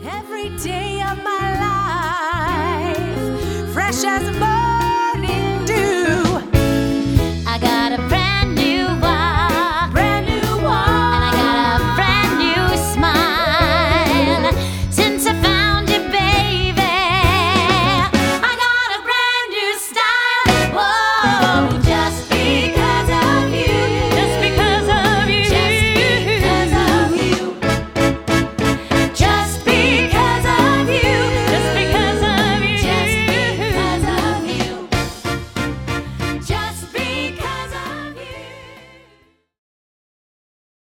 Every day of my life, fresh as a bird.